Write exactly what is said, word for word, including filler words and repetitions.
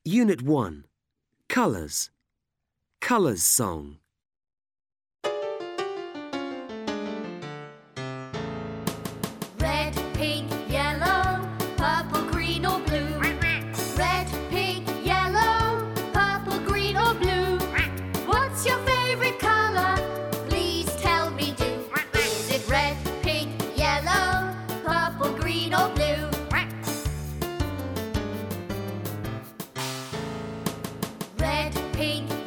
Unit one. Colours. Colours song. Red, pink, yellow, purple, green or blue. Red, pink, yellow, purple, green or blue. What's your favourite colour? Please tell me, do. Is it red, pink, yellow, purple, green or blue? Red, pink,